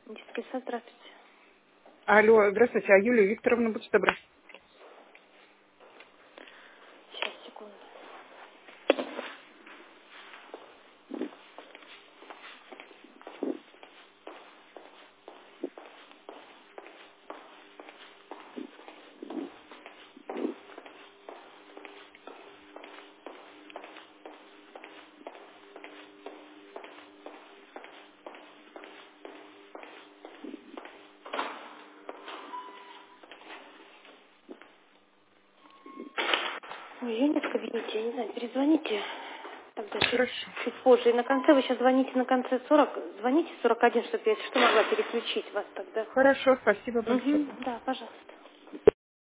Детский сад, здравствуйте. Алло, здравствуйте, а Юлия Викторовна, будьте добры. Сейчас, секунду. Ой, я нет в кабинете, я не знаю, перезвоните тогда Хорошо. чуть позже. И на конце, вы сейчас звоните на конце 40, звоните 41, чтобы я, если что, могла переключить вас тогда. Хорошо, спасибо большое. Угу, да, пожалуйста.